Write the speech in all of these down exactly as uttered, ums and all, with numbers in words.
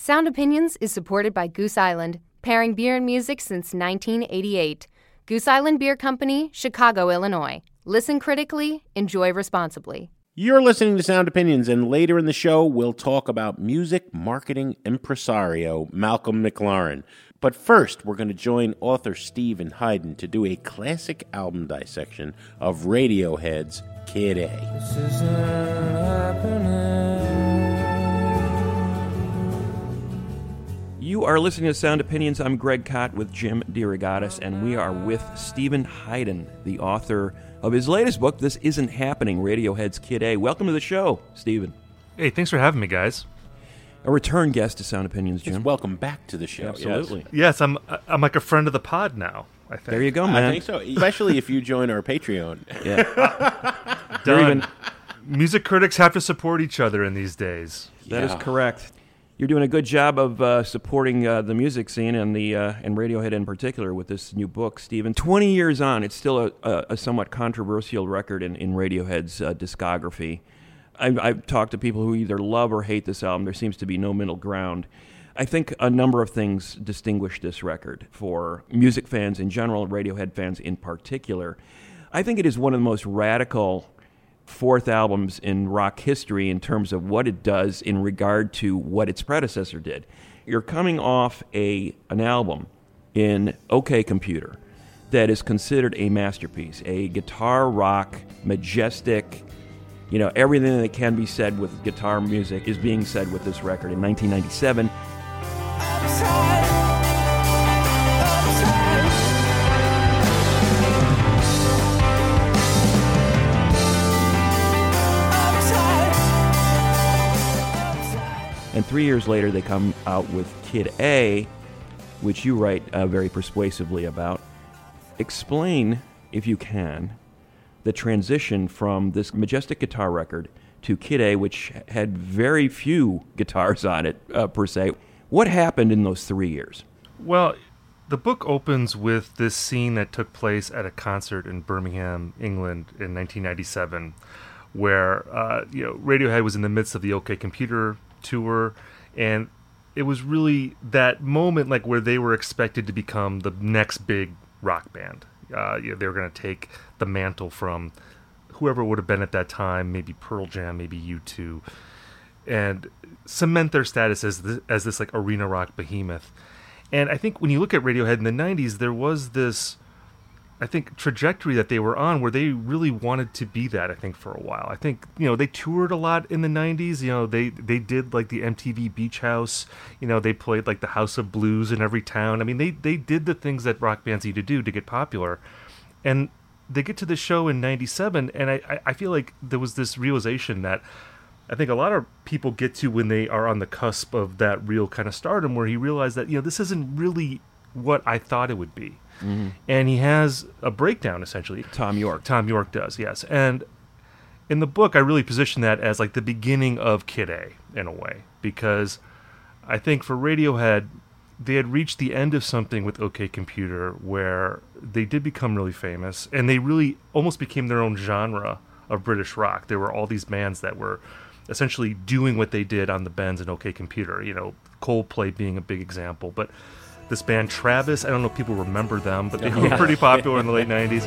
Sound Opinions is supported by Goose Island, pairing beer and music since nineteen eighty-eight. Goose Island Beer Company, Chicago, Illinois. Listen critically, enjoy responsibly. You're listening to Sound Opinions, and later in the show, we'll talk about music marketing impresario Malcolm McLaren. But first, we're going to join author Steven Hyden to do a classic album dissection of Radiohead's Kid A. This isn't happening. You are listening to Sound Opinions. I'm Greg Kot with Jim DeRogatis, and we are with Steven Hyden, the author of his latest book, This Isn't Happening, Radiohead's Kid A. Welcome to the show, Steven. Hey, thanks for having me, guys. A return guest to Sound Opinions, Jim. Yes, welcome back to the show. Absolutely. Yes, yes I'm I'm like a friend of the pod now, I think. There you go, man. I think so, especially if you join our Patreon. Yeah. Done. Even, music critics have to support each other in these days. That yeah. is correct. You're doing a good job of uh, supporting uh, the music scene and the uh, and Radiohead in particular with this new book, Steven. Twenty years on, it's still a, a, a somewhat controversial record in, in Radiohead's uh, discography. I've, I've talked to people who either love or hate this album. There seems to be no middle ground. I think a number of things distinguish this record for music fans in general and Radiohead fans in particular. I think it is one of the most radical fourth albums in rock history in terms of what it does in regard to what its predecessor did. You're coming off a an album in OK Computer that is considered a masterpiece, a guitar rock, majestic, you know, everything that can be said with guitar music is being said with this record in nineteen ninety-seven. And three years later, they come out with Kid A, which you write uh, very persuasively about. Explain, if you can, the transition from this majestic guitar record to Kid A, which had very few guitars on it, uh, per se. What happened in those three years? Well, the book opens with this scene that took place at a concert in Birmingham, England in nineteen ninety-seven, where uh, you know Radiohead was in the midst of the OK Computer tour, and it was really that moment like where they were expected to become the next big rock band. Uh, you know, they were going to take the mantle from whoever it would have been at that time, maybe Pearl Jam, maybe U two, and cement their status as this, as this like arena rock behemoth. And I think when you look at Radiohead in the nineties, there was this, I think, trajectory that they were on where they really wanted to be that, I think, for a while. I think, you know, they toured a lot in the nineties. You know, they, they did, like, the M T V Beach House. You know, they played, like, the House of Blues in every town. I mean, they, they did the things that rock bands need to do to get popular. And they get to the show in ninety-seven, and I, I feel like there was this realization that I think a lot of people get to when they are on the cusp of that real kind of stardom, where he realized that, you know, this isn't really what I thought it would be. Mm-hmm. And he has a breakdown, essentially. Tom York. Tom York does, yes. And in the book, I really position that as like the beginning of Kid A, in a way. Because I think for Radiohead, they had reached the end of something with OK Computer where they did become really famous. And they really almost became their own genre of British rock. There were all these bands that were essentially doing what they did on the Bends and OK Computer. You know, Coldplay being a big example. But this band Travis, I don't know if people remember them, but they were yeah. pretty popular in the late nineties.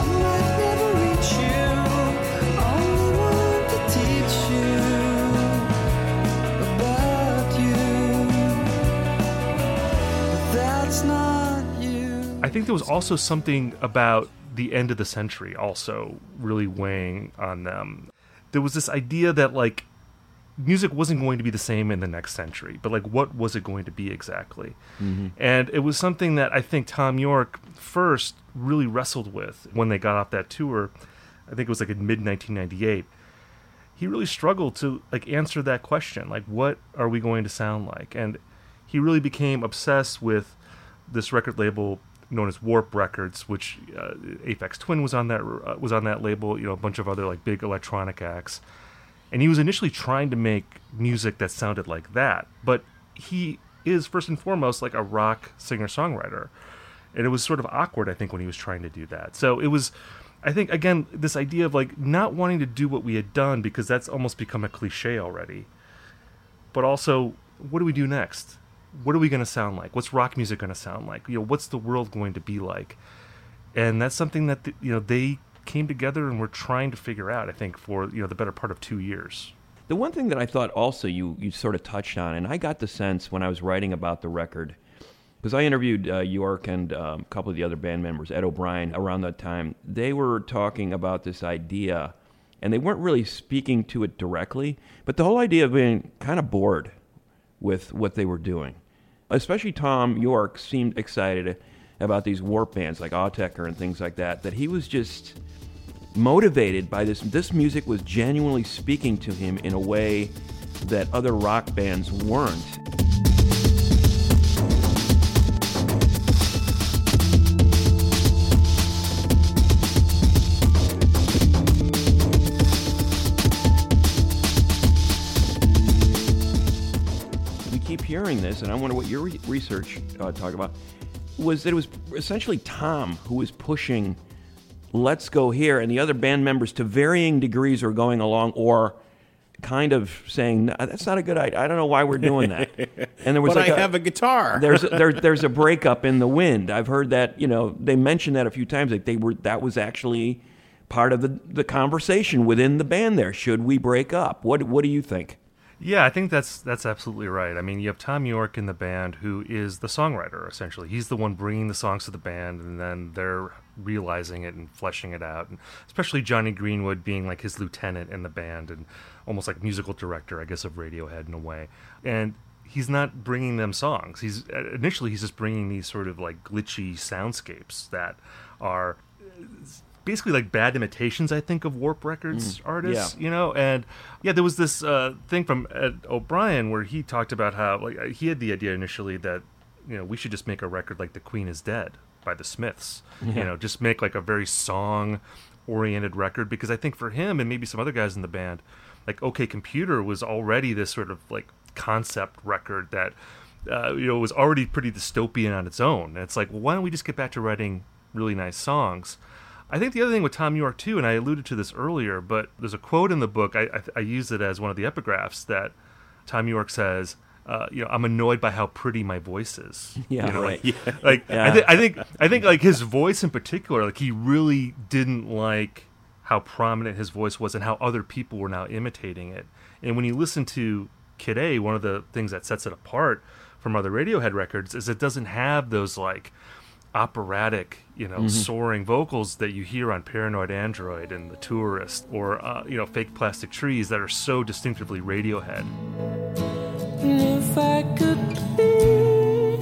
I think there was also something about the end of the century also really weighing on them. There was this idea that, like, music wasn't going to be the same in the next century, but like what was it going to be exactly? Mm-hmm. And it was something that I think Tom York first really wrestled with when they got off that tour. I think it was like in mid nineteen ninety-eight. He really struggled to like answer that question, like what are we going to sound like? And he really became obsessed with this record label known as Warp Records, which uh, Aphex Twin was on that uh, was on that label, you know, a bunch of other like big electronic acts. And he was initially trying to make music that sounded like that, but he is first and foremost like a rock singer-songwriter. And it was sort of awkward, I think, when he was trying to do that. So it was, I think, again, this idea of like not wanting to do what we had done because that's almost become a cliche already. But also what do we do next? What are we going to sound like? What's rock music going to sound like? You know, what's the world going to be like? And that's something that, the, you know, they came together and were trying to figure out, I think, for, you know, the better part of two years. The one thing that I thought also you, you sort of touched on, and I got the sense when I was writing about the record, because I interviewed uh, York and um, a couple of the other band members, Ed O'Brien, around that time. They were talking about this idea, and they weren't really speaking to it directly, but the whole idea of being kind of bored with what they were doing. Especially Tom York seemed excited about these warp bands like Autechre and things like that, that he was just motivated by this. This music was genuinely speaking to him in a way that other rock bands weren't. We keep hearing this, and I wonder what your re- research uh, talked about, was that it was essentially Tom who was pushing let's go here, and the other band members to varying degrees were going along or kind of saying, no, that's not a good idea. I don't know why we're doing that. And there was but like I a, have a guitar. there's a, there, there's a breakup in the wind. I've heard that, you know, they mentioned that a few times. Like they were that was actually part of the, the conversation within the band there. Should we break up? What what do you think? Yeah, I think that's that's absolutely right. I mean, you have Tom York in the band, who is the songwriter, essentially. He's the one bringing the songs to the band, and then they're realizing it and fleshing it out. And especially Johnny Greenwood being like his lieutenant in the band and almost like musical director, I guess, of Radiohead in a way. And he's not bringing them songs. He's initially he's just bringing these sort of like glitchy soundscapes that are basically like bad imitations, I think, of Warp Records mm, artists, yeah. you know? And yeah, there was this uh, thing from Ed O'Brien where he talked about how like he had the idea initially that, you know, we should just make a record like The Queen is Dead by the Smiths, yeah. you know, just make like a very song-oriented record, because I think for him and maybe some other guys in the band, like OK Computer was already this sort of like concept record that, uh, you know, was already pretty dystopian on its own. And it's like, well, why don't we just get back to writing really nice songs? I think the other thing with Tom York, too, and I alluded to this earlier, but there's a quote in the book, I, I, I use it as one of the epigraphs, that Tom York says, uh, you know, I'm annoyed by how pretty my voice is. Yeah, you know, right. Like, Yeah. like Yeah. I, th- I think, I think, like, his voice in particular, like, he really didn't like how prominent his voice was and how other people were now imitating it. And when you listen to Kid A, one of the things that sets it apart from other Radiohead records is it doesn't have those, like, operatic, you know, mm-hmm. soaring vocals that you hear on Paranoid Android and The Tourist, or uh, you know, Fake Plastic Trees, that are so distinctively Radiohead. If I could be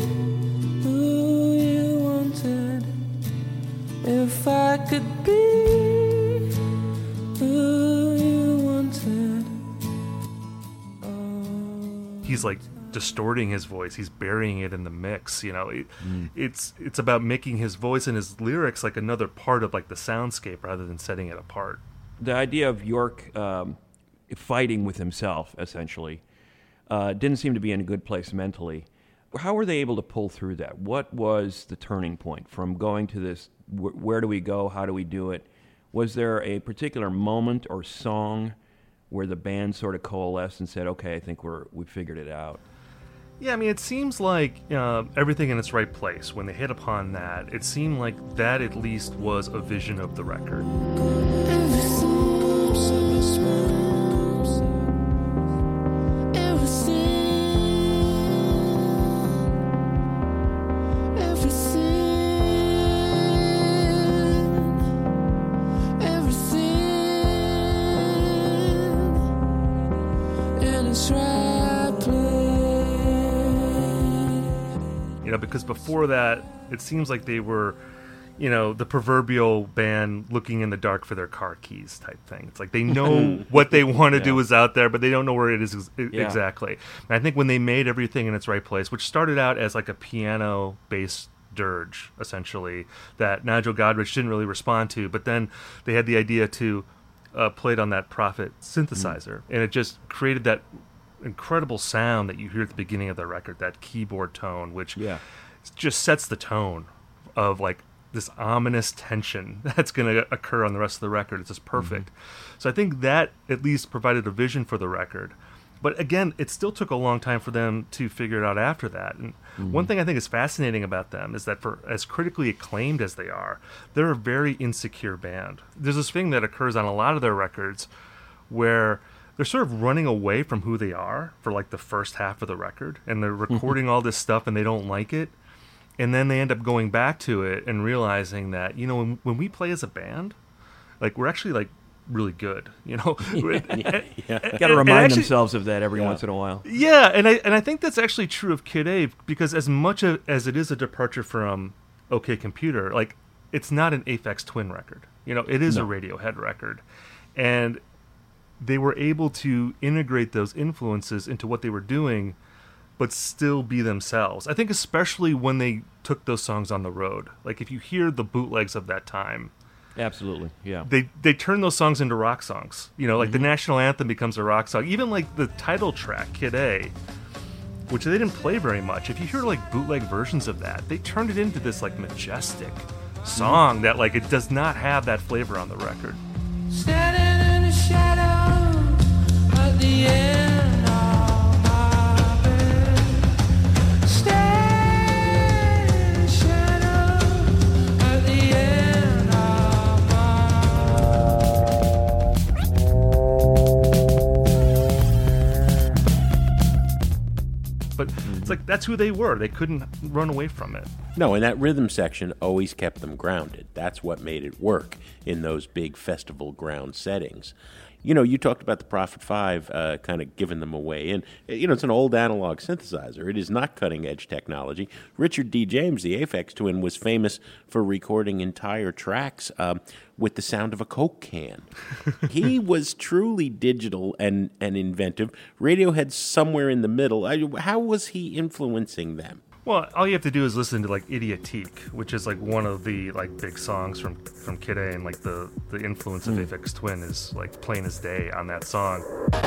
who you wanted, if I could be who you wanted. Oh. He's like distorting his voice, he's burying it in the mix, you know. It, mm. it's it's about making his voice and his lyrics like another part of like the soundscape rather than setting it apart. The idea of York um, fighting with himself, essentially, uh, didn't seem to be in a good place mentally. How were they able to pull through that? What was the turning point from going to this, wh- where do we go, how do we do it? Was there a particular moment or song where the band sort of coalesced and said, okay, I think we're we figured it out? Yeah, I mean, it seems like uh, everything in its right place. When they hit upon that, it seemed like that at least was a vision of the record. You know, because before that, it seems like they were, you know, the proverbial band looking in the dark for their car keys type thing. It's like they know what they want to yeah. do is out there, but they don't know where it is ex- yeah. exactly. And I think when they made everything in its right place, which started out as like a piano-based dirge, essentially, that Nigel Godrich didn't really respond to, but then they had the idea to uh, play it on that Prophet synthesizer, mm. and it just created that incredible sound that you hear at the beginning of the record, that keyboard tone, which yeah. just sets the tone of like this ominous tension that's going to occur on the rest of the record. It's just perfect. Mm-hmm. So I think that at least provided a vision for the record. But again, it still took a long time for them to figure it out after that. And mm-hmm. one thing I think is fascinating about them is that for as critically acclaimed as they are, they're a very insecure band. There's this thing that occurs on a lot of their records where they're sort of running away from who they are for like the first half of the record, and they're recording all this stuff and they don't like it. And then they end up going back to it and realizing that, you know, when, when we play as a band, like we're actually like really good, you know. yeah, yeah. Got to remind actually, themselves of that every yeah. once in a while. Yeah, and I and I think that's actually true of Kid A, because as much of, as it is a departure from OK Computer, like it's not an Aphex Twin record. You know, it is no. a Radiohead record, and they were able to integrate those influences into what they were doing, but still be themselves. I think especially when they took those songs on the road. Like if you hear the bootlegs of that time, absolutely, yeah. They they turn those songs into rock songs. You know, like mm-hmm. the national anthem becomes a rock song. Even like the title track, Kid A, which they didn't play very much. If you hear like bootleg versions of that, they turned it into this like majestic song mm-hmm. that like it does not have that flavor on the record. Standing in the shadow at the end of my bed. Standing in the shadow at the end of my. But it's like that's who they were. They couldn't run away from it. No, and that rhythm section always kept them grounded. That's what made it work in those big festival ground settings. You know, you talked about the Prophet five uh, kind of giving them away. And, you know, it's an old analog synthesizer. It is not cutting-edge technology. Richard D. James, the Aphex Twin, was famous for recording entire tracks um, with the sound of a Coke can. He was truly digital and, and inventive. Radiohead's somewhere in the middle. How was he influencing them? Well, all you have to do is listen to like Idiotique, which is like one of the like big songs from, from Kid A, and like the, the influence of mm. Aphex Twin is like plain as day on that song.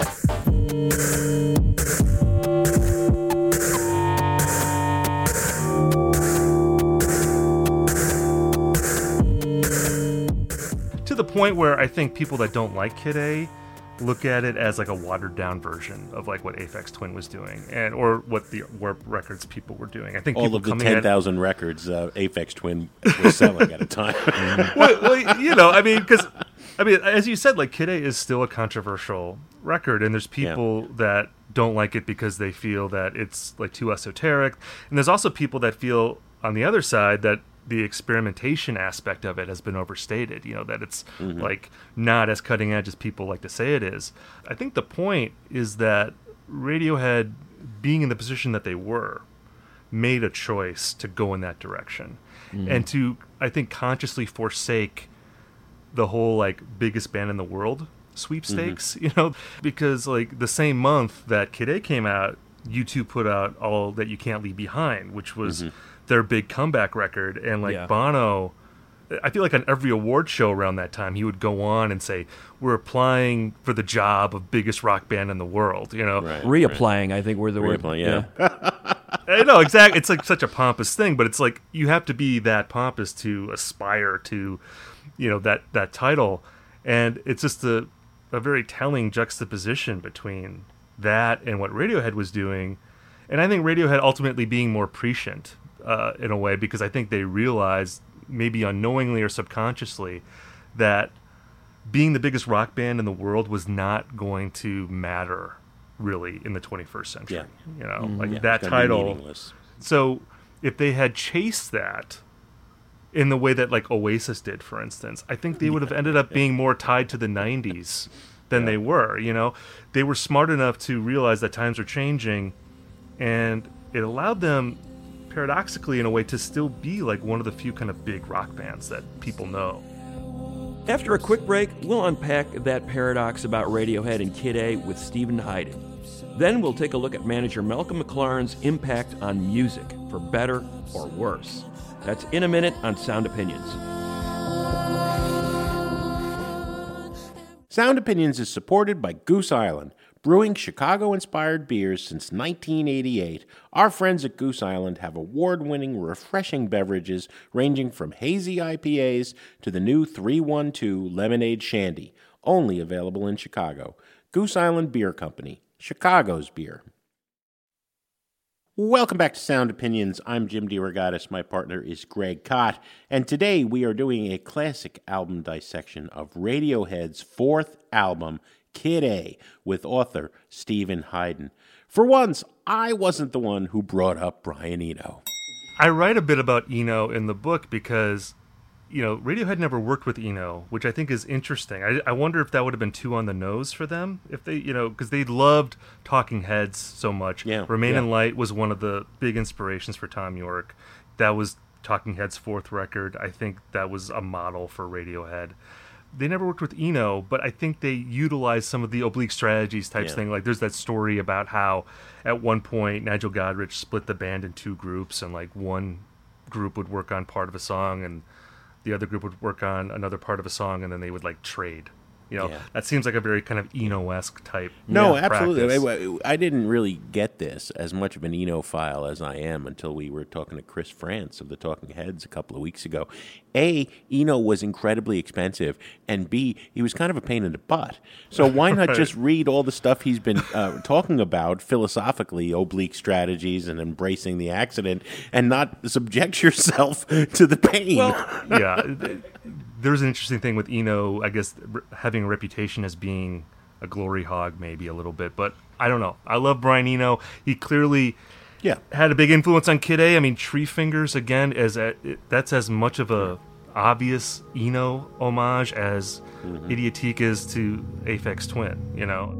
To the point where I think people that don't like Kid A look at it as like a watered down version of like what Aphex Twin was doing, and or what the Warp Records people were doing. I think all of the ten thousand records uh, Aphex Twin was selling at a time. well, well, you know, I mean, because I mean, as you said, like Kid A is still a controversial record, and there's people yeah. that don't like it because they feel that it's like too esoteric, and there's also people that feel on the other side that the experimentation aspect of it has been overstated, you know, that it's mm-hmm. like not as cutting edge as people like to say it is. I think the point is that Radiohead, being in the position that they were, made a choice to go in that direction mm-hmm. and to, I think, consciously forsake the whole like biggest band in the world sweepstakes, mm-hmm. you know, because like the same month that Kid A came out, U two put out All That You Can't Leave Behind, which was mm-hmm. their big comeback record. And like yeah. Bono, I feel like on every award show around that time, he would go on and say, we're applying for the job of biggest rock band in the world, you know. Right, Reapplying, right. I think were the word. Yeah. yeah. I know, exactly. It's like such a pompous thing, but it's like you have to be that pompous to aspire to, you know, that, that title. And it's just a, a very telling juxtaposition between that and what Radiohead was doing. And I think Radiohead ultimately being more prescient uh, in a way, because I think they realized, maybe unknowingly or subconsciously, that being the biggest rock band in the world was not going to matter really in the twenty-first century. Yeah. You know, mm-hmm. like yeah, that title. So if they had chased that in the way that like Oasis did, for instance, I think they would have ended up being more tied to the nineties than yeah. they were. You know, they were smart enough to realize that times are changing, and it allowed them, paradoxically in a way, to still be like one of the few kind of big rock bands that people know. After a quick break, we'll unpack that paradox about Radiohead and Kid A with Steven Hyden. Then we'll take a look at manager Malcolm McLaren's impact on music, for better or worse. That's in a minute on Sound Opinions. Sound Opinions is supported by Goose Island. Brewing Chicago-inspired beers since nineteen eighty-eight, our friends at Goose Island have award-winning, refreshing beverages ranging from hazy I P As to the new three one two Lemonade Shandy, only available in Chicago. Goose Island Beer Company, Chicago's beer. Welcome back to Sound Opinions. I'm Jim DeRogatis. My partner is Greg Kot. And today we are doing a classic album dissection of Radiohead's fourth album, Kid A, with author Steven Hyden. For once, I wasn't the one who brought up Brian Eno. I write a bit about Eno in the book because, you know, Radiohead never worked with Eno, which I think is interesting. I, I wonder if that would have been too on the nose for them, if they, you know, because they loved Talking Heads so much. Yeah, Remain yeah. in Light was one of the big inspirations for Thom Yorke. That was Talking Heads' fourth record. I think that was a model for Radiohead. They never worked with Eno, but I think they utilized some of the oblique strategies types Yeah. thing. Like there's that story about how at one point Nigel Godrich split the band in two groups, and like one group would work on part of a song and the other group would work on another part of a song, and then they would like trade. You know, Yeah. that seems like a very kind of Eno-esque type. No, yeah, absolutely. practice. I, I didn't really get this as much of an Eno-phile as I am until we were talking to Chris France of the Talking Heads a couple of weeks ago. A, Eno was incredibly expensive, and B, he was kind of a pain in the butt. So why not Right. just read all the stuff he's been uh, talking about philosophically, oblique strategies and embracing the accident, and not subject yourself to the pain? yeah, th- there's an interesting thing with Eno, I guess, r- having a reputation as being a glory hog maybe a little bit, but I don't know. I love Brian Eno. He clearly yeah. had a big influence on Kid A. I mean, Tree Fingers, again, as a, it, that's as much of a obvious Eno homage as Mm-hmm. Idiotique is to Aphex Twin, you know?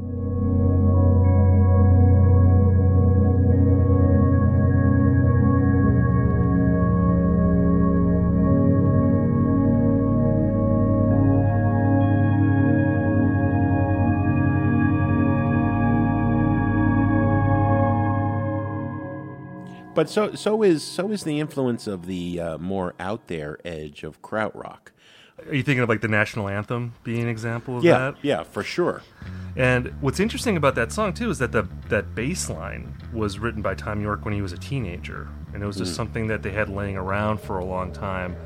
But so so is so is the influence of the uh, more out there edge of krautrock. Are you thinking of like the national anthem being an example of Yeah, that? yeah, for sure. And what's interesting about that song too is that the that bass line was written by Thom Yorke when he was a teenager, and it was just something that they had laying around for a long time.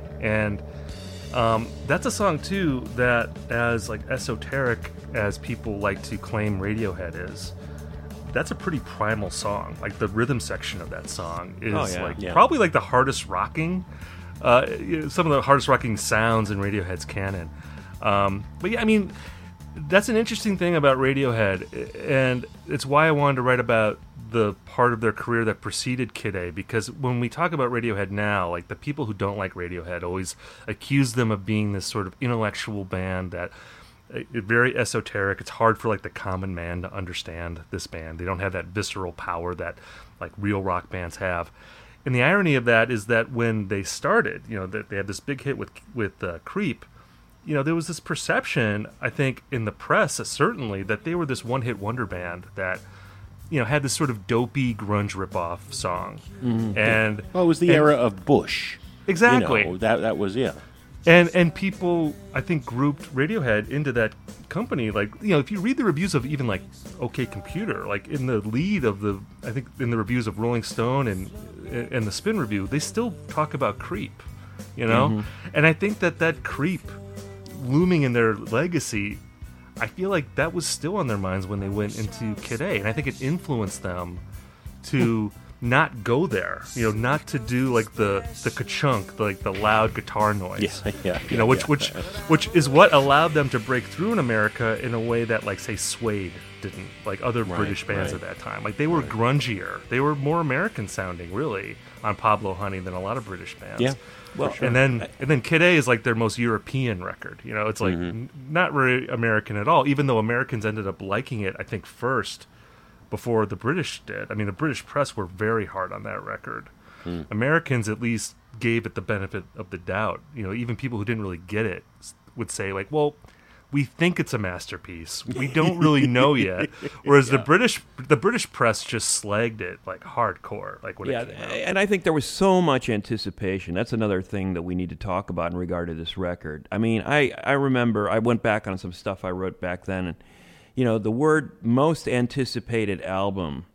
And um, that's a song too that, as like esoteric as people like to claim Radiohead is, that's a pretty primal song. Like the rhythm section of that song is Oh, yeah. like Yeah. probably like the hardest rocking. Uh, you know, some of the hardest rocking sounds in Radiohead's canon. Um, but yeah, I mean, that's an interesting thing about Radiohead, and it's why I wanted to write about the part of their career that preceded Kid A, because when we talk about Radiohead now, like the people who don't like Radiohead always accuse them of being this sort of intellectual band that uh, very esoteric. It's hard for like the common man to understand this band. They don't have that visceral power that like real rock bands have. And the irony of that is that when they started, you know, that they had this big hit with with uh, Creep, you know, there was this perception, I think, in the press, uh, certainly, that they were this one-hit wonder band that, you know, had this sort of dopey grunge ripoff song. Mm-hmm. And Well, it was the and- era of Bush. Exactly. You know, that that was yeah. And and people, I think, grouped Radiohead into that company. Like, you know, if you read the reviews of even like OK Computer, like in the lead of the, I think in the reviews of Rolling Stone and and the Spin Review, they still talk about Creep, you know. Mm-hmm. And I think that that Creep looming in their legacy, I feel like that was still on their minds when they went into Kid A, and I think it influenced them to not go there, you know, not to do like the the ka-chunk, like the loud guitar noise. Yeah, yeah, You know, which yeah. which which is what allowed them to break through in America in a way that, like, say, Suede didn't, like other Right, British bands right. at that time. Like, they were grungier. They were more American sounding, really, on Pablo Honey than a lot of British bands. Yeah. Well, And then and then Kid A is like their most European record. You know, it's like Mm-hmm. n- not very American at all, even though Americans ended up liking it, I think, first before the British did. I mean, the British press were very hard on that record. Hmm. Americans at least gave it the benefit of the doubt. You know, even people who didn't really get it s- would say, like, well, we think it's a masterpiece. We don't really know yet. Whereas the British the British press just slagged it like hardcore, like when Yeah, it came out. and I think there was so much anticipation. That's another thing that we need to talk about in regard to this record. I mean, I, I remember I went back on some stuff I wrote back then, and you know, the word most anticipated album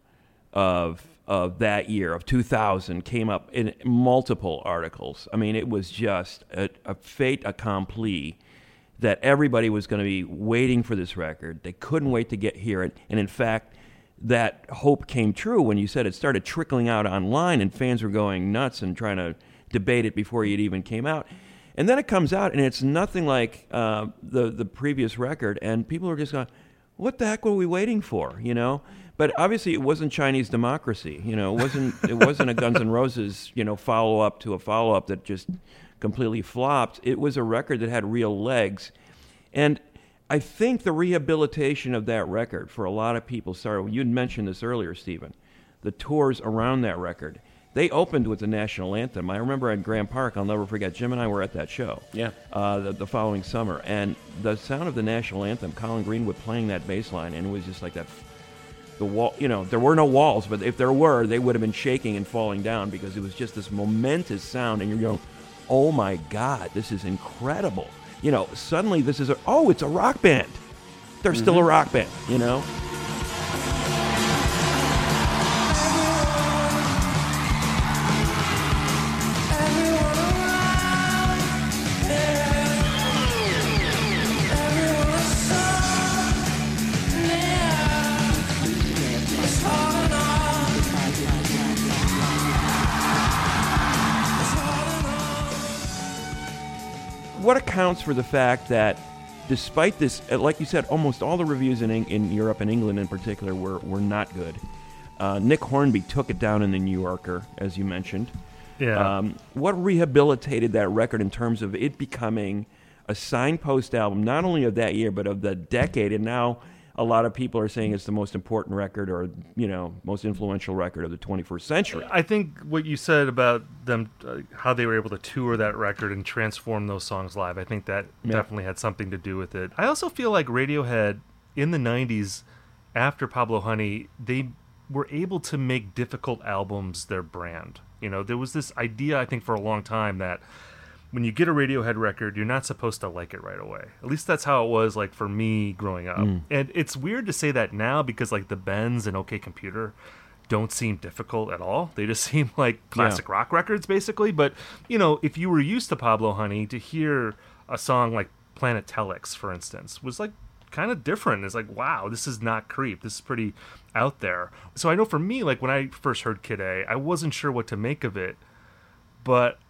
of of that year of two thousand came up in multiple articles. I mean, it was just a, a fait accompli that everybody was going to be waiting for this record. They couldn't wait to get hear it, and in fact, that hope came true when you said it started trickling out online and fans were going nuts and trying to debate it before it even came out. And then it comes out and it's nothing like uh, the the previous record, and people are just going, what the heck were we waiting for, you know? But obviously it wasn't Chinese Democracy, you know, it wasn't it wasn't a Guns N' Roses, you know, follow-up to a follow-up that just completely flopped. It was a record that had real legs. And I think the rehabilitation of that record for a lot of people started, you had mentioned this earlier, Stephen, the tours around that record. They opened with the national anthem. I remember at Grant Park, I'll never forget, Jim and I were at that show Yeah. uh, the, the following summer. And the sound of the national anthem, Colin Greenwood playing that bass line, and it was just like that, the wall, you know, there were no walls, but if there were, they would have been shaking and falling down because it was just this momentous sound, and you're going, oh my God, this is incredible. You know, suddenly this is a, oh, it's a rock band. They're mm-hmm. still a rock band, you know? What accounts for the fact that despite this, like you said, almost all the reviews in in Europe and England in particular were, were not good. Uh, Nick Hornby took it down in the New Yorker, as you mentioned. Yeah. Um, what rehabilitated that record in terms of it becoming a signpost album, not only of that year, but of the decade, and now a lot of people are saying it's the most important record or, you know, most influential record of the twenty-first century. I think what you said about them, uh, how they were able to tour that record and transform those songs live, I think that Yeah. definitely had something to do with it. I also feel like Radiohead in the nineties, after Pablo Honey, they were able to make difficult albums their brand. You know, there was this idea, I think, for a long time that when you get a Radiohead record, you're not supposed to like it right away. At least that's how it was, like, for me growing up. Mm. And it's weird to say that now because, like, the Bends and OK Computer don't seem difficult at all. They just seem like classic Yeah. rock records, basically. But, you know, if you were used to Pablo Honey, to hear a song like Planet Telex, for instance, was, like, kind of different. It's like, wow, this is not Creep. This is pretty out there. So I know for me, like, when I first heard Kid A, I wasn't sure what to make of it. But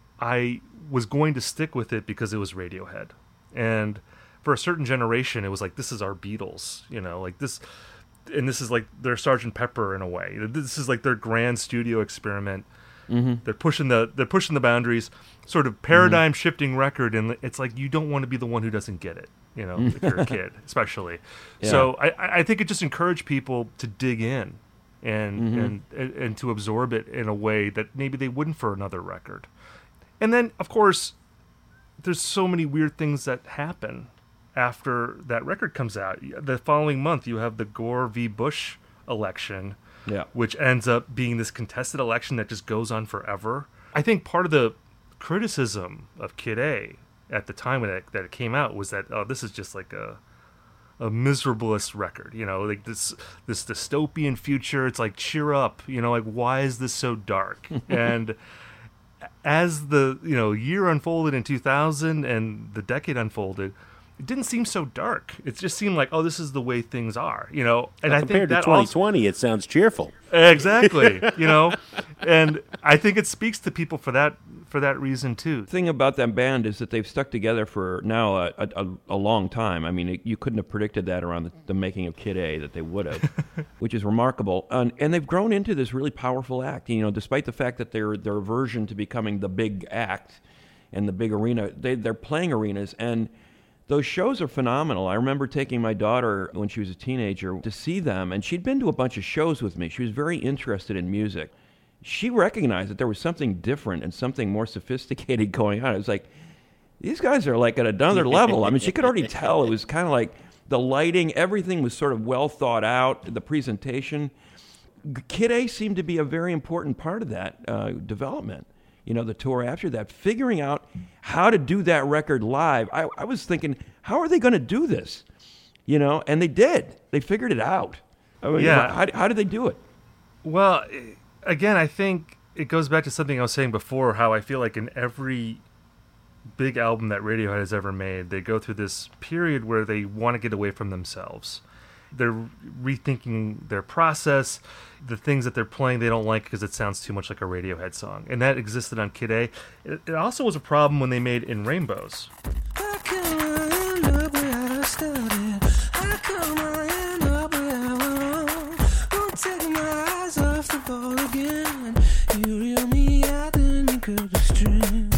I was going to stick with it because it was Radiohead. And for a certain generation, it was like, this is our Beatles, you know, like this, and this is like their Sergeant Pepper in a way. This is like their grand studio experiment. Mm-hmm. They're pushing the they're pushing the boundaries, sort of paradigm shifting mm-hmm. record, and it's like you don't want to be the one who doesn't get it, you know, if you're a kid, especially. Yeah. So I, I think it just encouraged people to dig in and, mm-hmm. and and and to absorb it in a way that maybe they wouldn't for another record. And then, of course, there's so many weird things that happen after that record comes out. The following month, you have the Gore v. Bush election, Yeah. which ends up being this contested election that just goes on forever. I think part of the criticism of Kid A at the time when it, that it came out was that, oh, this is just like a a miserablest record, you know, like this this dystopian future. It's like, cheer up, you know, like, why is this so dark? And as the, you know, year unfolded in two thousand and the decade unfolded, it didn't seem so dark. It just seemed like, oh, this is the way things are, you know. And well, I compared think that to twenty also, twenty, it sounds cheerful. exactly, you know. And I think it speaks to people for that for that reason too. The thing about that band is that they've stuck together for now a, a, a long time. I mean, it, you couldn't have predicted that around the, the making of Kid A, that they would have, which is remarkable. And, and they've grown into this really powerful act. You know, despite the fact that they're their aversion to becoming the big act and the big arena, they, they're playing arenas, and those shows are phenomenal. I remember taking my daughter when she was a teenager to see them, and she'd been to a bunch of shows with me. She was very interested in music. She recognized that there was something different and something more sophisticated going on. It was like, these guys are like at another level. I mean, she could already tell. It was kind of like the lighting, everything was sort of well thought out, the presentation. Kid A seemed to be a very important part of that uh, development. You know, the tour after that, figuring out how to do that record live. I, I was thinking, how are they going to do this? You know, and they did. They figured it out. I mean, Yeah. How, how did they do it? Well, again, I think it goes back to something I was saying before, how I feel like in every big album that Radiohead has ever made, they go through this period where they want to get away from themselves. they're rethinking their process. The things that they're playing they don't like because it sounds too much like a Radiohead song. And that existed on Kid A. It, it also was a problem when they made In Rainbows. How come I end up where I started? How come I end up where I went? Won't take my eyes off the ball again. You reel me out, then you cut the string.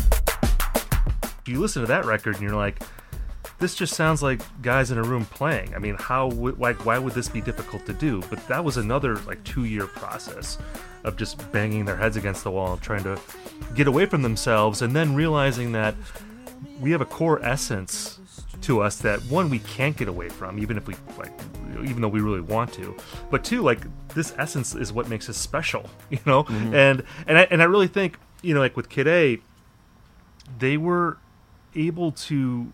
You listen to that record and you're like, this just sounds like guys in a room playing. I mean, how would, like, why would this be difficult to do? But that was another like two-year process of just banging their heads against the wall and trying to get away from themselves, and then realizing that we have a core essence to us that, one, we can't get away from, even if we like, even though we really want to. But two, like, this essence is what makes us special, you know. Mm-hmm. And and I, and I really think, you know, like with Kid A, they were able to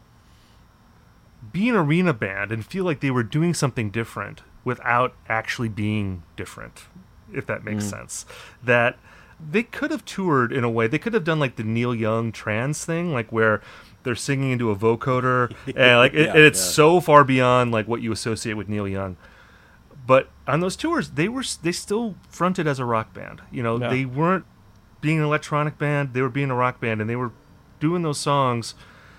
be an arena band and feel like they were doing something different without actually being different, if that makes mm. sense. That they could have toured in a way, they could have done like the Neil Young trans thing, like where they're singing into a vocoder, and like it, yeah, and it's yeah. so far beyond like what you associate with Neil Young. But on those tours, they were they still fronted as a rock band. You know, Yeah. they weren't being an electronic band; they were being a rock band, and they were doing those songs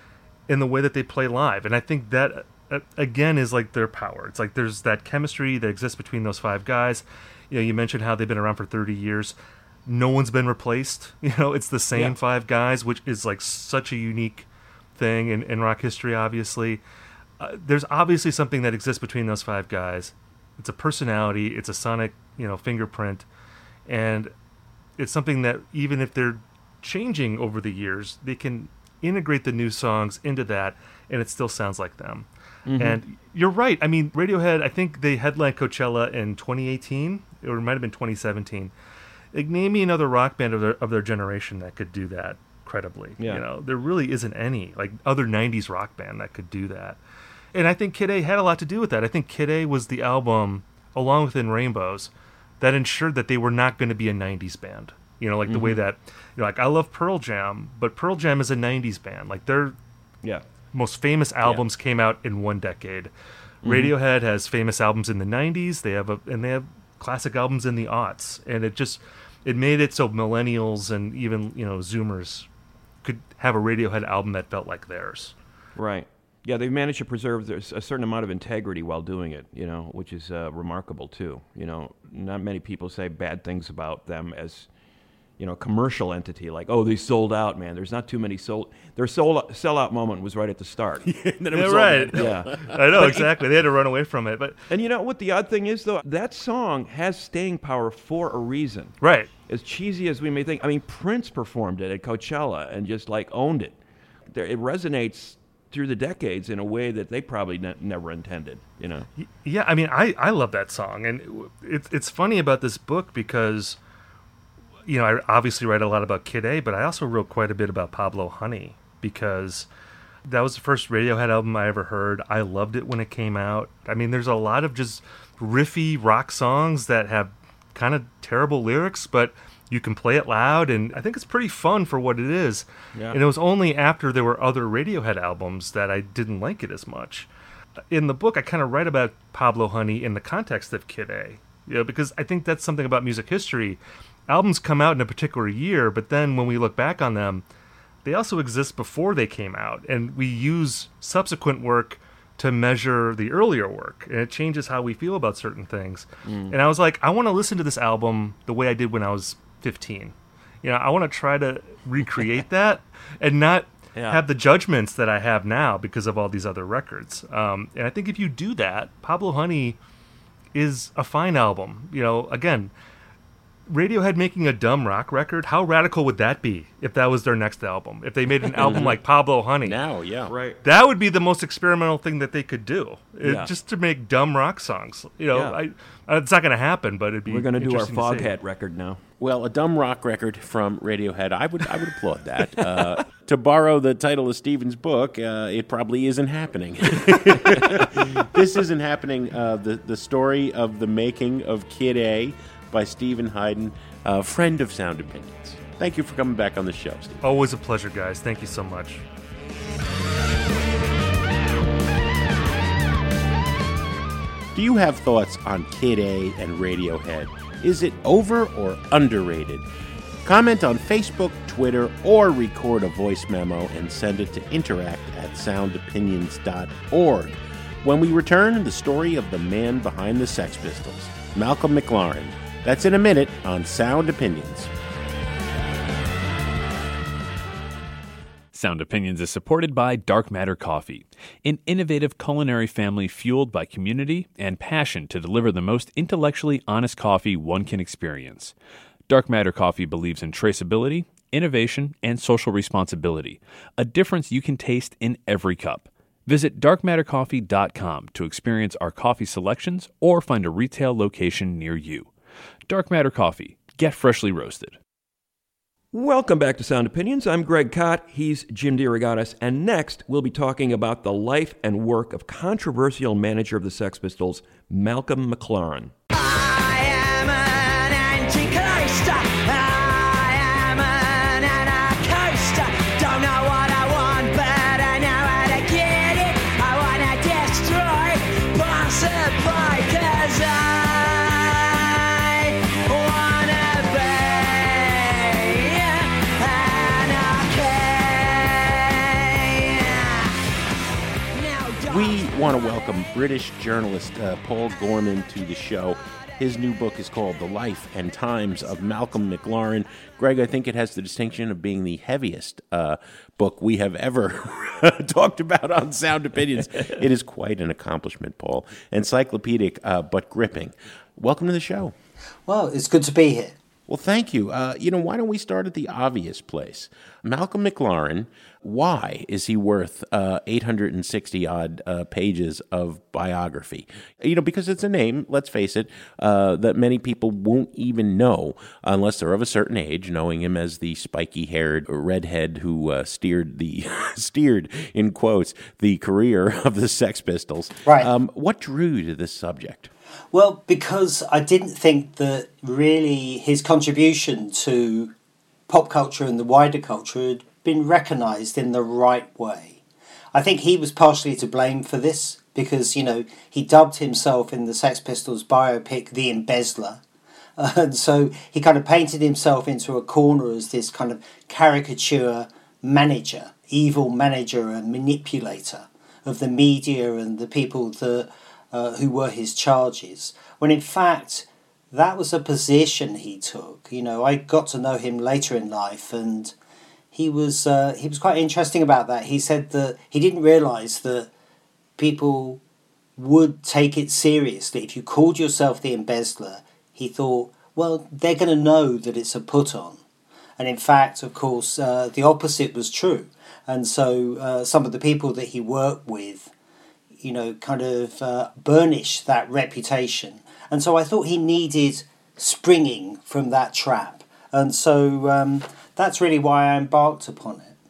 in the way that they play live. And I think that uh, again is like their power. It's like there's that chemistry that exists between those five guys. You know, you mentioned how they've been around for thirty years. No one's been replaced. You know, it's the same Yeah. five guys, which is like such a unique thing in, in rock history, obviously. Uh, there's obviously something that exists between those five guys. It's a personality, it's a sonic, you know, fingerprint, and it's something that even if they're changing over the years, they can integrate the new songs into that, and it still sounds like them. Mm-hmm. And you're right. I mean, Radiohead, I think they headlined Coachella in twenty eighteen, or it might have been twenty seventeen. Like, name me another rock band of their, of their generation that could do that credibly. Yeah. You know, there really isn't any like other nineties rock band that could do that. And I think Kid A had a lot to do with that. I think Kid A was the album, along with In Rainbows, that ensured that they were not going to be a nineties band. You know, like mm-hmm. the way that, you know, like I love Pearl Jam, but Pearl Jam is a nineties band. Like their Yeah. most famous albums yeah. came out in one decade. Mm-hmm. Radiohead has famous albums in the nineties. They have a and they have classic albums in the aughts, and it just it made it so millennials and even, you know, Zoomers could have a Radiohead album that felt like theirs. Right. Yeah, they've managed to preserve a certain amount of integrity while doing it, you know, which is uh, remarkable too. You know, not many people say bad things about them as, you know, a commercial entity. Like, oh, they sold out, man. There's not too many sold. Their sold sellout moment was right at the start. Then it Yeah, was right. all- Yeah. I know, exactly. They had to run away from it, but And you know what the odd thing is, though? That song has staying power for a reason. right. As cheesy as we may think, I mean, Prince performed it at Coachella and just, like, owned it. There, it resonates through the decades in a way that they probably ne- never intended, you know? Yeah, I mean, I, I love that song. And it's it's funny about this book because, you know, I obviously write a lot about Kid A, but I also wrote quite a bit about Pablo Honey because that was the first Radiohead album I ever heard. I loved it when it came out. I mean, there's a lot of just riffy rock songs that have kind of terrible lyrics, but you can play it loud, and I think it's pretty fun for what it is. Yeah. And it was only after there were other Radiohead albums that I didn't like it as much. In the book, I kind of write about Pablo Honey in the context of Kid A, you know, because I think that's something about music history. Albums come out in a particular year, but then when we look back on them, they also exist before they came out, and we use subsequent work to measure the earlier work, and it changes how we feel about certain things. Mm. And I was like, I want to listen to this album the way I did when I was fifteen. You know, I want to try to recreate that and not Yeah. have the judgments that I have now because of all these other records. Um, and I think if you do that, Pablo Honey is a fine album. You know, again, Radiohead making a dumb rock record, how radical would that be if that was their next album? If they made an album like Pablo Honey? Now, yeah. Right. That would be the most experimental thing that they could do, it- Yeah. just to make dumb rock songs. You know, Yeah. I, it's not going to happen, but it'd be. We're going to do our interesting to see. Foghat record now. Well, a dumb rock record from Radiohead, I would I would applaud that. Uh, to borrow the title of Stephen's book, uh, it probably isn't happening. This isn't happening. Uh, the, the story of the making of Kid A by Stephen Hyden, a friend of Sound Opinions. Thank you for coming back on the show, Stephen. Always a pleasure, guys. Thank you so much. Do Do you have thoughts on Kid A and Radiohead? Is it over or underrated? Comment on Facebook, Twitter, or record a voice memo and send it to interact at sound opinions dot org. When we return, the story of the man behind the Sex Pistols, Malcolm McLaren. That's in a minute on Sound Opinions. Sound Opinions is supported by Dark Matter Coffee, an innovative culinary family fueled by community and passion to deliver the most intellectually honest coffee one can experience. Dark Matter Coffee believes in traceability, innovation, and social responsibility, a difference you can taste in every cup. Visit dark matter coffee dot com to experience our coffee selections or find a retail location near you. Dark Matter Coffee. Get freshly roasted. Welcome back to Sound Opinions. I'm Greg Kot. He's Jim DeRogatis. And next, we'll be talking about the life and work of controversial manager of the Sex Pistols, Malcolm McLaren. I am an anti-coaster. I am an anarchoaster. Don't know what I want, but I know how to get it. I want to destroy, possibly, cause I want to be anarchy. Now, We want to welcome British journalist uh, Paul Gorman to the show. His new book is called The Life and Times of Malcolm McLaren. Greg, I think it has the distinction of being the heaviest uh, book we have ever talked about on Sound Opinions. It is quite an accomplishment, Paul. Encyclopedic, uh, but gripping. Welcome to the show. Well, it's good to be here. Well, thank you. Uh, you know, why don't we start at the obvious place? Malcolm McLaren, why is he worth uh, eight hundred sixty odd uh, pages of biography? You know, because it's a name, let's face it, uh, that many people won't even know unless they're of a certain age, knowing him as the spiky-haired redhead who uh, steered the steered in quotes the career of the Sex Pistols. Right. Um, what drew you to this subject? Well, because I didn't think that really his contribution to pop culture and the wider culture had been recognised in the right way. I think he was partially to blame for this because, you know, he dubbed himself in the Sex Pistols biopic The Embezzler. Uh, and so he kind of painted himself into a corner as this kind of caricature manager, evil manager and manipulator of the media and the people that Uh, who were his charges, when in fact that was a position he took. You know, I got to know him later in life, and he was uh, he was quite interesting about that. He said that he didn't realise that people would take it seriously. If you called yourself the Embezzler, he thought, well, they're going to know that it's a put-on. And in fact, of course, uh, the opposite was true. And so uh, some of the people that he worked with, you know, kind of uh, burnish that reputation. And so I thought he needed springing from that trap. And so um, that's really why I embarked upon it.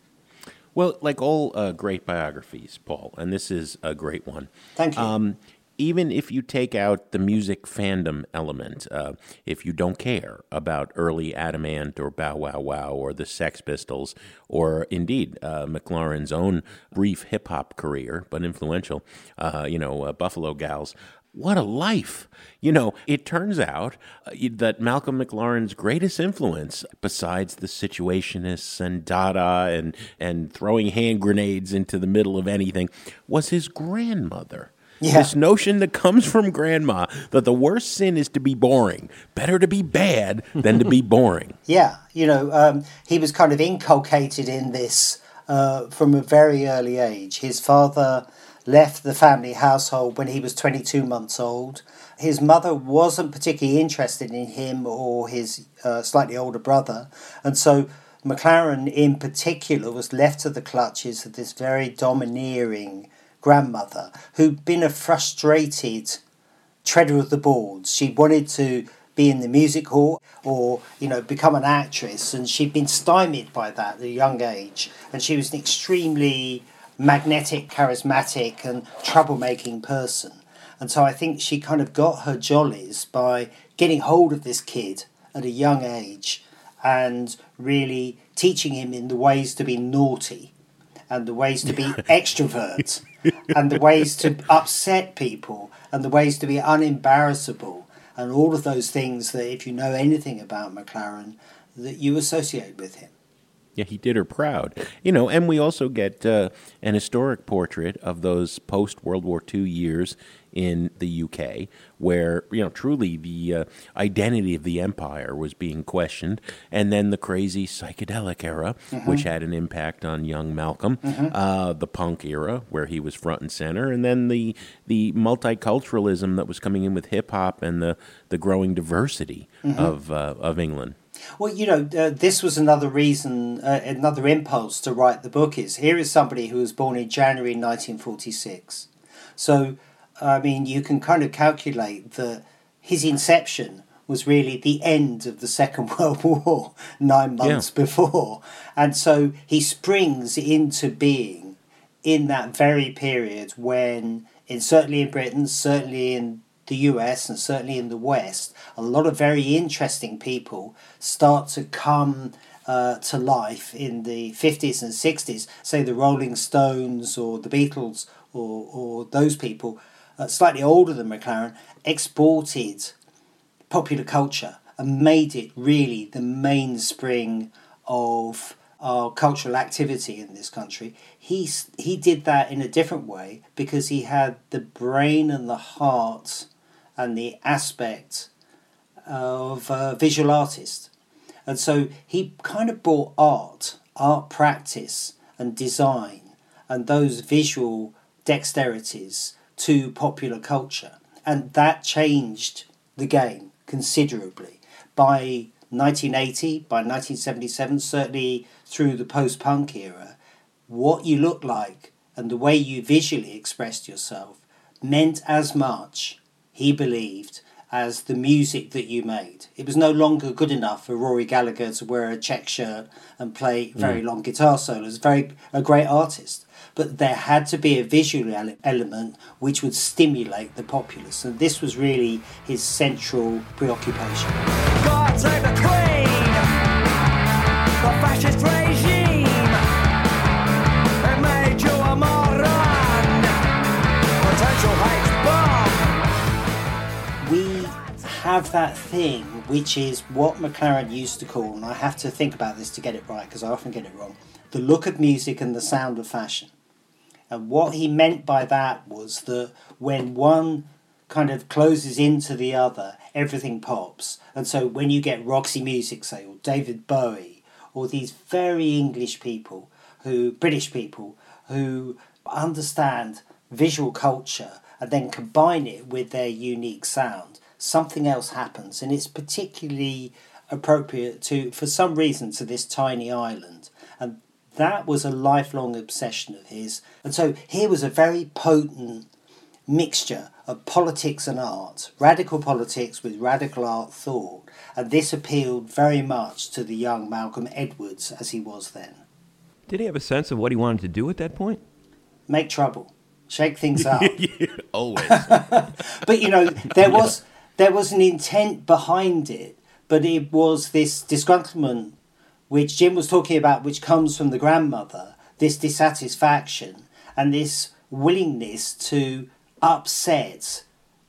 Well, like all uh, great biographies, Paul, and this is a great one. Thank you. Um, even if you take out the music fandom element, uh, if you don't care about early Adamant or Bow Wow Wow or the Sex Pistols, or indeed uh, McLaren's own brief hip-hop career, but influential, uh, you know, uh, Buffalo Gals, what a life. You know, it turns out uh, that Malcolm McLaren's greatest influence, besides the Situationists and Dada and, and throwing hand grenades into the middle of anything, was his grandmother. Yeah. This notion that comes from grandma that the worst sin is to be boring. Better to be bad than to be boring. Yeah, you know, um, he was kind of inculcated in this uh, from a very early age. His father left the family household when he was twenty-two months old. His mother wasn't particularly interested in him or his uh, slightly older brother. And so McLaren in particular was left to the clutches of this very domineering grandmother who'd been a frustrated treader of the boards. She wanted to be in the music hall or, you know, become an actress, and she'd been stymied by that at a young age. And she was an extremely magnetic, charismatic and troublemaking person. And so I think she kind of got her jollies by getting hold of this kid at a young age and really teaching him in the ways to be naughty and the ways to be extrovert and the ways to upset people and the ways to be unembarrassable, and all of those things that, if you know anything about McLaren, that you associate with him. Yeah, he did her proud. You know, and we also get uh, an historic portrait of those post-World War Two years in the U K, where, you know, truly the uh, identity of the empire was being questioned, and then the crazy psychedelic era, mm-hmm. which had an impact on young Malcolm, mm-hmm. uh, the punk era, where he was front and center, and then the the multiculturalism that was coming in with hip-hop and the, the growing diversity mm-hmm. of uh, of England. Well, you know, uh, this was another reason, uh, another impulse to write the book is, here is somebody who was born in January nineteen forty-six. So, I mean, you can kind of calculate that his inception was really the end of the Second World War, nine months yeah. before. And so he springs into being in that very period when, in, certainly in Britain, certainly in the U S and certainly in the West, a lot of very interesting people start to come uh, to life in the fifties and sixties, say the Rolling Stones or the Beatles or, or those people, uh, slightly older than McLaren, exported popular culture and made it really the mainspring of our cultural activity in this country. He, he did that in a different way because he had the brain and the heart and the aspect of a visual artist. And so he kind of brought art, art practice and design and those visual dexterities to popular culture. And that changed the game considerably. By nineteen eighty, by nineteen seventy-seven, certainly through the post-punk era, what you looked like and the way you visually expressed yourself meant as much, he believed, as the music that you made. It was no longer good enough for Rory Gallagher to wear a check shirt and play very mm. long guitar solos. Very a great artist. But there had to be a visual ele- element which would stimulate the populace. And this was really his central preoccupation. God save the Queen! The fascist regime! It made you a moron! Potential hate bomb! We have that thing which is what McLaren used to call, and I have to think about this to get it right because I often get it wrong, the look of music and the sound of fashion. And what he meant by that was that when one kind of closes into the other, everything pops. And so when you get Roxy Music, say, or David Bowie, or these very English people, who British people, who understand visual culture and then combine it with their unique sound, something else happens. And it's particularly appropriate to, for some reason, to this tiny island. And that was a lifelong obsession of his. And so here was a very potent mixture of politics and art, radical politics with radical art thought. And this appealed very much to the young Malcolm Edwards as he was then. Did he have a sense of what he wanted to do at that point? Make trouble. Shake things up. Yeah, always. But, you know, there was there was an intent behind it, but it was this disgruntlement which Jim was talking about, which comes from the grandmother, this dissatisfaction and this willingness to upset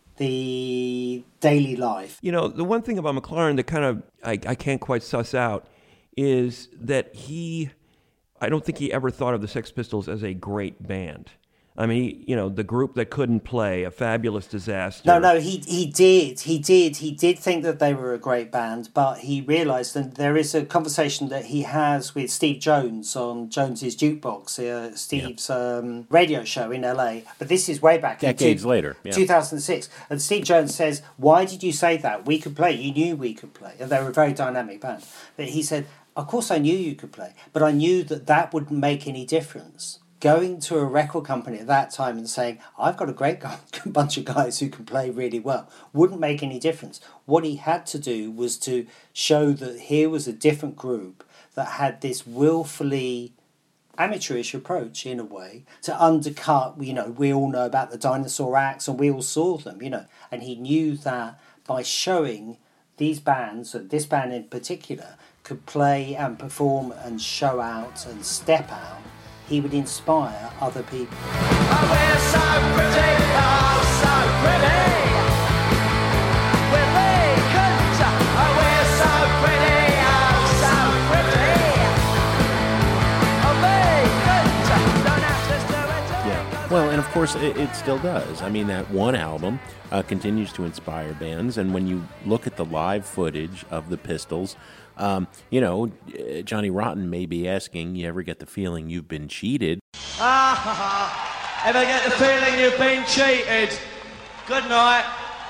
the daily life. You know, the one thing about McLaren that kind of I, I can't quite suss out is that he, I don't think he ever thought of the Sex Pistols as a great band. I mean, you know, the group that couldn't play, a fabulous disaster. No, no, he he did, he did, he did think that they were a great band, but he realised, and there is a conversation that he has with Steve Jones on Jones's Jukebox, uh, Steve's yeah. um, radio show in L A, but this is way back decades in two, later, yeah. two thousand six, and Steve Jones says, "Why did you say that? We could play. You knew we could play," and they were a very dynamic band. But he said, "Of course, I knew you could play, but I knew that that wouldn't make any difference." Going to a record company at that time and saying, I've got a great bunch of guys who can play really well, wouldn't make any difference. What he had to do was to show that here was a different group that had this willfully amateurish approach, in a way, to undercut, you know, we all know about the Dinosaur Acts and we all saw them, you know, and he knew that by showing these bands, and this band in particular, could play and perform and show out and step out, he would inspire other people. Oh, we're so pretty, oh, so pretty. We're vacant. Oh, we're so pretty. Oh, so pretty. Oh, vacant. Don't ask us to return. Yeah. Well, and of course, it, it still does. I mean, that one album uh, continues to inspire bands, and when you look at the live footage of the Pistols, um, you know, Johnny Rotten may be asking, you ever get the feeling you've been cheated? Ah, ha, ha. Ever get the feeling you've been cheated? Good night.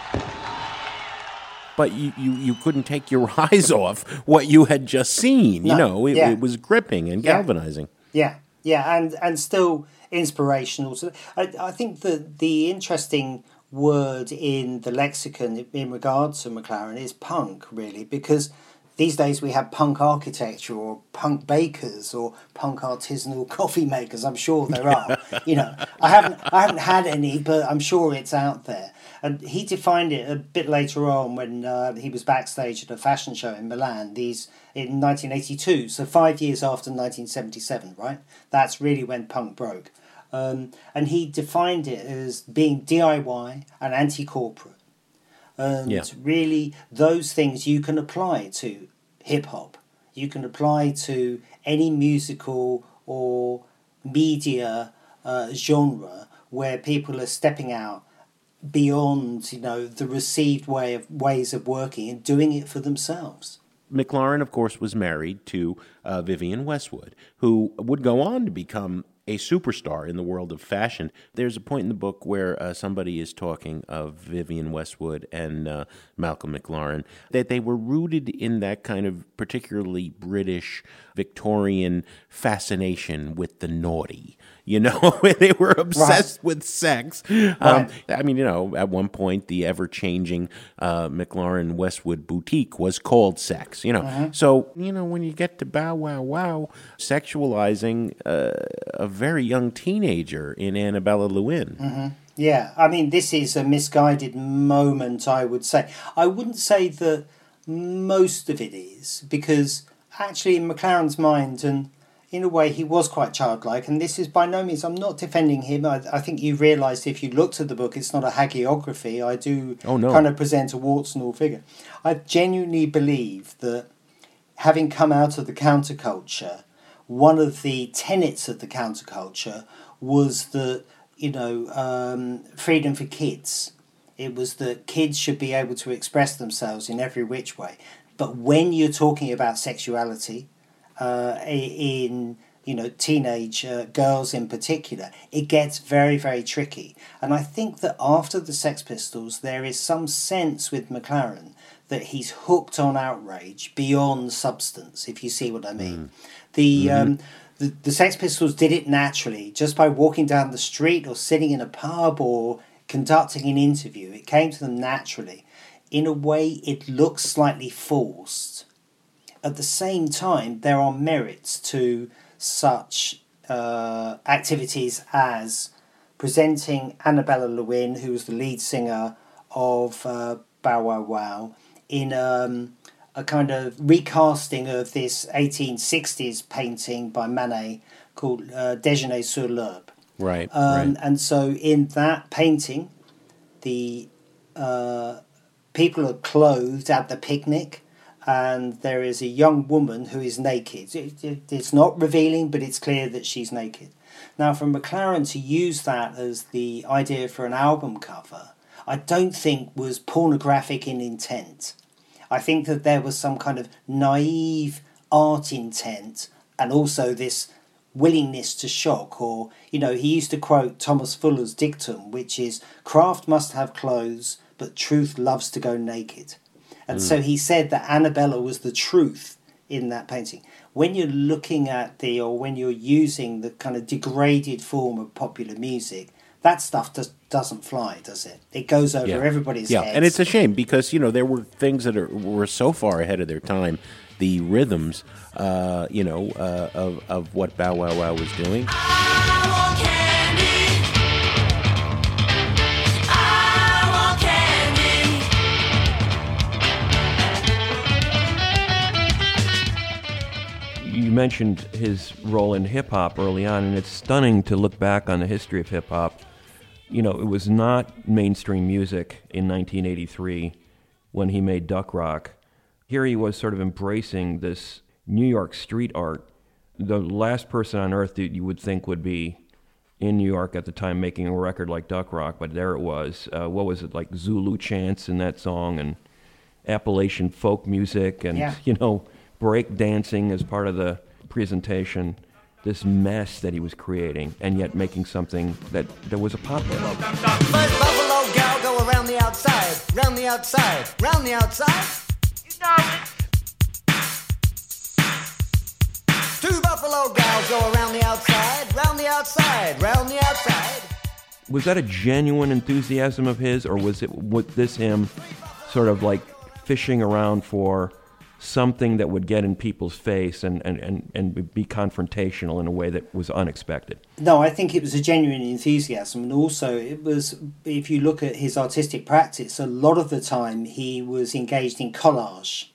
But you, you, you couldn't take your eyes off what you had just seen. No, You know, it, yeah. it was gripping and Yeah. galvanizing. Yeah, yeah, and and still inspirational. So I, I think that the interesting word in the lexicon in regard to McLaren is punk, really, because these days we have punk architecture or punk bakers or punk artisanal coffee makers. I'm sure there are. You know, I haven't I haven't had any, but I'm sure it's out there. And he defined it a bit later on when uh, he was backstage at a fashion show in Milan. These in nineteen eighty-two, so five years after nineteen seventy-seven, right? That's really when punk broke. Um, and he defined it as being D I Y and anti-corporate. And Yeah. really, those things you can apply to hip-hop. You can apply to any musical or media uh, genre where people are stepping out beyond, you know, the received way of ways of working and doing it for themselves. McLaren, of course, was married to uh, Vivienne Westwood, who would go on to become a superstar in the world of fashion. There's a point in the book where uh, somebody is talking of Vivienne Westwood and uh, Malcolm McLaren, that they were rooted in that kind of particularly British Victorian fascination with the naughty. You know, they were obsessed with sex. Um, Right. I mean, you know, at one point, the ever-changing uh, McLaren Westwood boutique was called Sex, you know. So, you know, when you get to Bow Wow Wow, sexualizing uh, a very young teenager in Annabella Lewin. Yeah, I mean, this is a misguided moment, I would say. I wouldn't say that most of it is, because actually in McLaren's mind, and in a way he was quite childlike, and this is by no means, I'm not defending him. I, I think you realised if you looked at the book, it's not a hagiography. I do Oh, no. kind of present a warts and all figure. I genuinely believe that having come out of the counterculture, one of the tenets of the counterculture was that, you know, um, freedom for kids. It was that kids should be able to express themselves in every which way. But when you're talking about sexuality, uh, in, you know, teenage uh, girls in particular, it gets very, very tricky. And I think that after the Sex Pistols, there is some sense with McLaren that he's hooked on outrage beyond substance, if you see what I mean. The, um, the the Sex Pistols did it naturally, just by walking down the street or sitting in a pub or conducting an interview. It came to them naturally. In a way, it looks slightly forced. At the same time, there are merits to such uh, activities as presenting Annabella Lewin, who was the lead singer of uh, Bow Wow Wow, in um, a kind of recasting of this eighteen sixties painting by Manet called uh, Déjeuner sur l'herbe. Right, Um, right. And so in that painting, the uh, people are clothed at the picnic, and there is a young woman who is naked. It, it, it's not revealing, but it's clear that she's naked. Now, for McLaren to use that as the idea for an album cover, I don't think was pornographic in intent. I think that there was some kind of naive art intent, and also this willingness to shock. Or, you know, he used to quote Thomas Fuller's dictum, which is, craft must have clothes, but truth loves to go naked. And so he said that Annabella was the truth in that painting. When you're looking at the, or when you're using the kind of degraded form of popular music, that stuff just doesn't fly, does it? It goes over Yeah. everybody's Yeah, heads. and it's a shame because, you know, there were things that are, were so far ahead of their time. The rhythms, uh, you know, uh, of, of what Bow Wow Wow was doing. I want candy. I want candy. You mentioned his role in hip hop early on, and it's stunning to look back on the history of hip hop you know, it was not mainstream music in nineteen eighty-three when he made Duck Rock. Here he was sort of embracing this New York street art. The last person on earth that you would think would be in New York at the time making a record like Duck Rock, but there it was. Uh, what was it, like Zulu chants in that song, and Appalachian folk music, and, yeah. you know, break dancing as part of the presentation. This mess that he was creating, and yet making something that, that was a pop hit. First Buffalo gal go around the outside, round the outside, round the outside. You know it. Two Buffalo gals go around the outside, round the outside, round the outside. Was that a genuine enthusiasm of his, or was it was this him sort of like fishing around for something that would get in people's face and, and, and, and be confrontational in a way that was unexpected? No, I think it was a genuine enthusiasm, and also it was, if you look at his artistic practice, a lot of the time he was engaged in collage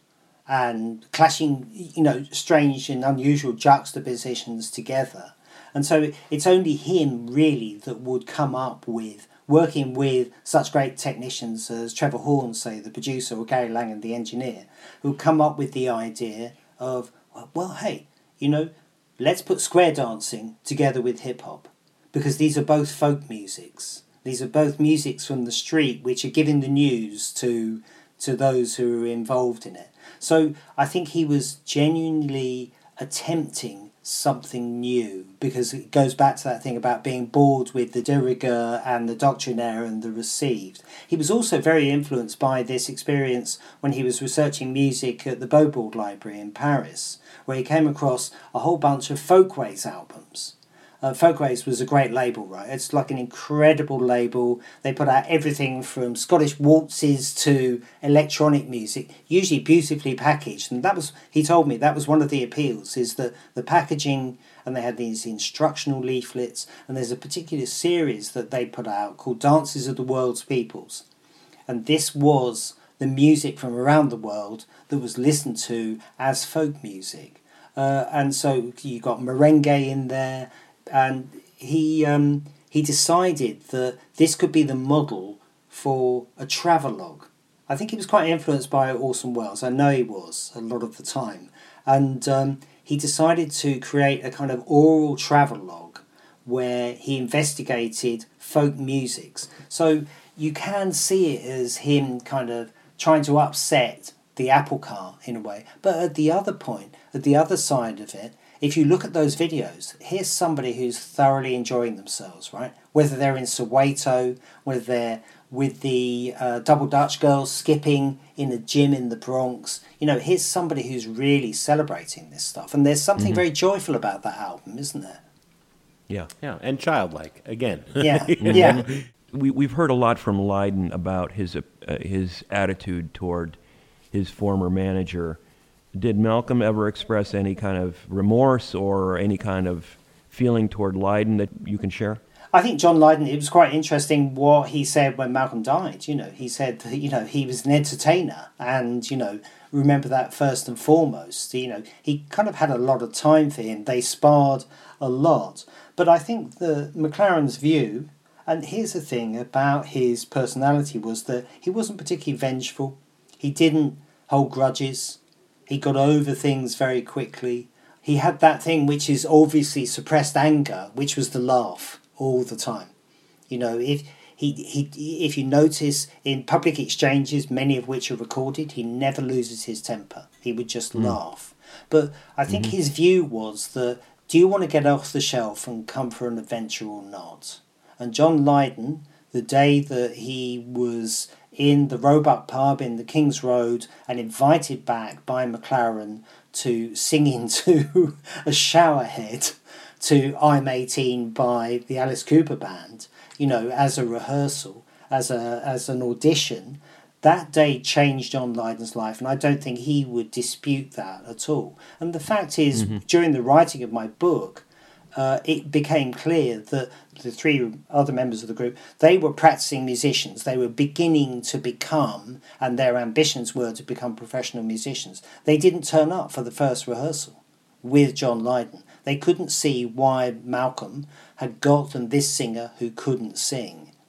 and clashing, you know, strange and unusual juxtapositions together. And so it's only him really that would come up with, working with such great technicians as Trevor Horn, say, the producer, or Gary Langan, the engineer, who come up with the idea of, well, hey, you know, let's put square dancing together with hip-hop, because these are both folk musics. These are both musics from the street which are giving the news to to those who are involved in it. So I think he was genuinely attempting something new, because it goes back to that thing about being bored with the de rigueur and the doctrinaire and the received. He was also very influenced by this experience when he was researching music at the Beaubourg Library in Paris, where he came across a whole bunch of Folkways albums. Uh, Folkways was a great label, right? It's like an incredible label. They put out everything from Scottish waltzes to electronic music, usually beautifully packaged. And that was, he told me, that was one of the appeals, is that the packaging, and they had these instructional leaflets, and there's a particular series that they put out called Dances of the World's Peoples. And this was the music from around the world that was listened to as folk music. Uh, and so you got merengue in there. And he um, he decided that this could be the model for a travelogue. I think he was quite influenced by Orson Welles. I know he was a lot of the time. And um, he decided to create a kind of oral travelogue where he investigated folk musics. So you can see it as him kind of trying to upset the apple cart in a way. But at the other point, at the other side of it, if you look at those videos, here's somebody who's thoroughly enjoying themselves, right? Whether they're in Soweto, whether they're with the uh, Double Dutch girls skipping in a gym in the Bronx. You know, here's somebody who's really celebrating this stuff. And there's something mm-hmm. very joyful about that album, isn't there? Yeah. Yeah, and childlike, again. Yeah, yeah. We, we've heard a lot from Lydon about his, uh, his attitude toward his former manager. Did Malcolm ever express any kind of remorse or any kind of feeling toward Lydon that you can share? I think John Lydon, it was quite interesting what he said when Malcolm died. You know, he said that, you know, he was an entertainer, and, you know, remember that first and foremost. You know, he kind of had a lot of time for him. They sparred a lot. But I think the McLaren's view, and here's the thing about his personality, was that he wasn't particularly vengeful. He didn't hold grudges. He got over things very quickly. He had that thing which is obviously suppressed anger, which was the laugh all the time. You know, if he, he if you notice in public exchanges, many of which are recorded, he never loses his temper. He would just mm. laugh. But I think mm-hmm. his view was that, do you want to get off the shelf and come for an adventure or not? And John Lydon, the day that he was in the Roebuck pub in the King's Road and invited back by McLaren to sing into a showerhead to I'm eighteen by the Alice Cooper Band, you know, as a rehearsal, as a as an audition, that day changed John Lydon's life, and I don't think he would dispute that at all. And the fact is, mm-hmm. during the writing of my book, Uh, it became clear that the three other members of the group, they were practicing musicians. They were beginning to become, and their ambitions were to become professional musicians. They didn't turn up for the first rehearsal with John Lydon. They couldn't see why Malcolm had gotten this singer who couldn't sing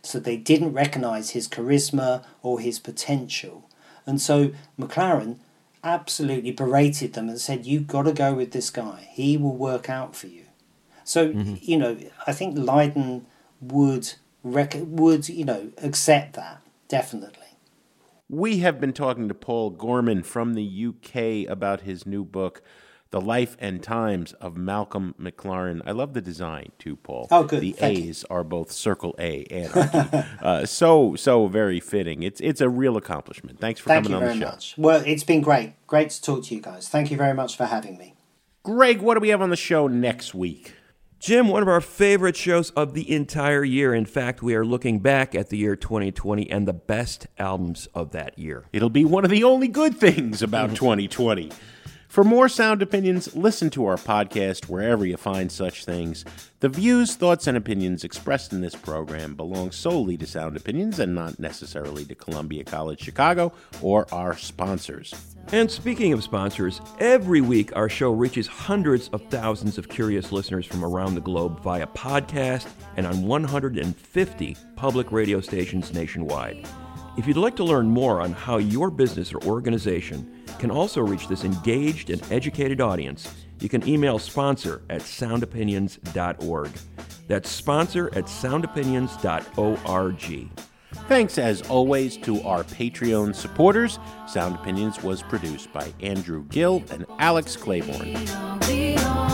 So they didn't recognise his charisma or his potential. And so McLaren absolutely berated them and said, you've got to go with this guy. He will work out for you. So, mm-hmm. you know, I think Lydon would, rec- would, you know, accept that, definitely. We have been talking to Paul Gorman from the U K about his new book, The Life and Times of Malcolm McLaren. I love the design, too, Paul. Oh, good. The Thank A's you. are both circle A, anarchy. uh, so, so very fitting. It's it's a real accomplishment. Thanks for Thank coming on the show. Thank you very much. Well, it's been great. Great to talk to you guys. Thank you very much for having me. Greg, what do we have on the show next week? Jim, one of our favorite shows of the entire year. In fact, we are looking back at the year twenty twenty and the best albums of that year. It'll be one of the only good things about twenty twenty. For more Sound Opinions, listen to our podcast wherever you find such things. The views, thoughts, and opinions expressed in this program belong solely to Sound Opinions and not necessarily to Columbia College Chicago or our sponsors. And speaking of sponsors, every week our show reaches hundreds of thousands of curious listeners from around the globe via podcast and on one hundred fifty public radio stations nationwide. If you'd like to learn more on how your business or organization can also reach this engaged and educated audience, you can email sponsor at sound opinions dot org. That's sponsor at sound opinions dot org. Thanks, as always, to our Patreon supporters. Sound Opinions was produced by Andrew Gill and Alex Claiborne.